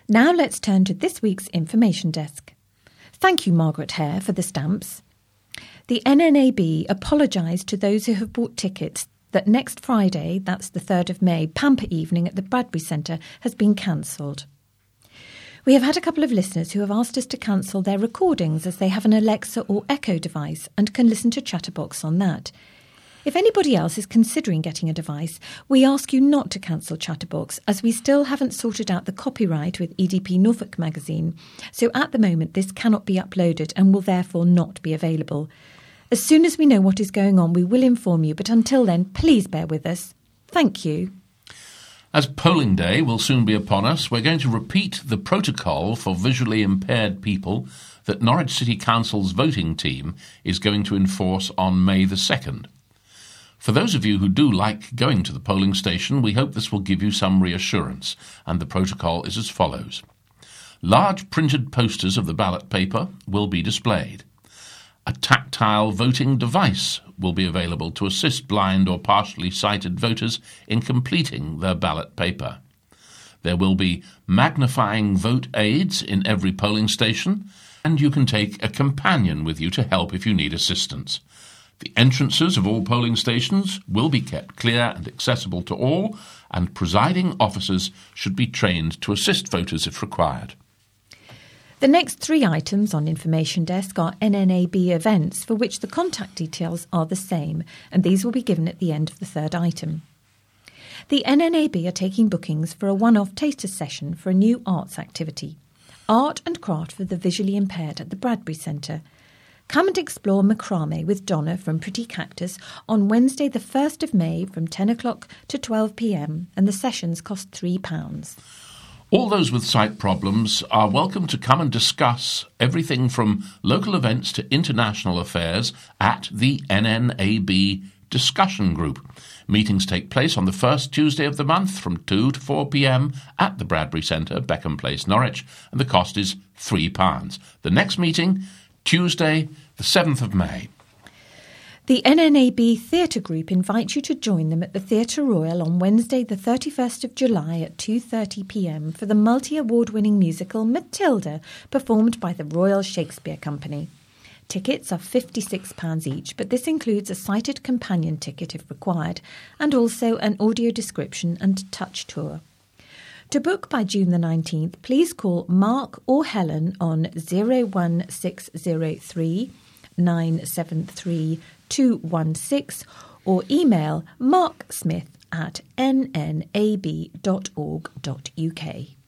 Now let's turn to this week's information desk. Thank you, Margaret Hare, for the stamps. The NNAB apologised to those who have bought tickets that next Friday, that's the 3rd of May, Pamper Evening at the Bradbury Centre has been cancelled. We have had a couple of listeners who have asked us to cancel their recordings as they have an Alexa or Echo device and can listen to Chatterbox on that. If anybody else is considering getting a device, we ask you not to cancel Chatterbox as we still haven't sorted out the copyright with EDP Norfolk magazine, so at the moment this cannot be uploaded and will therefore not be available. As soon as we know what is going on, we will inform you, but until then, please bear with us. Thank you. As polling day will soon be upon us, we're going to repeat the protocol for visually impaired people that Norwich City Council's voting team is going to enforce on May the 2nd. For those of you who do like going to the polling station, we hope this will give you some reassurance, and the protocol is as follows. Large printed posters of the ballot paper will be displayed. A tactile voting device will be available to assist blind or partially sighted voters in completing their ballot paper. There will be magnifying vote aids in every polling station, and you can take a companion with you to help if you need assistance. The entrances of all polling stations will be kept clear and accessible to all, and presiding officers should be trained to assist voters if required. The next 3 items on Information Desk are NNAB events for which the contact details are the same, and these will be given at the end of the 3rd item. The NNAB are taking bookings for a one-off taster session for a new arts activity, art and craft for the visually impaired at the Bradbury Centre. Come and explore macrame with Donna from Pretty Cactus on Wednesday the 1st of May from 10 o'clock to 12 p.m, and the sessions cost £3. All those with sight problems are welcome to come and discuss everything from local events to international affairs at the NNAB discussion group. Meetings take place on the first Tuesday of the month from 2 to 4 p.m. at the Bradbury Centre, Beckham Place, Norwich, and the cost is £3. The next meeting, Tuesday, the 7th of May. The NNAB Theatre Group invite you to join them at the Theatre Royal on Wednesday the 31st of July at 2:30 p.m. for the multi-award-winning musical Matilda, performed by the Royal Shakespeare Company. Tickets are £56 each, but this includes a sighted companion ticket if required, and also an audio description and touch tour. To book by June the 19th, please call Mark or Helen on 01603 973 216 or email marksmith@nnab.org.uk.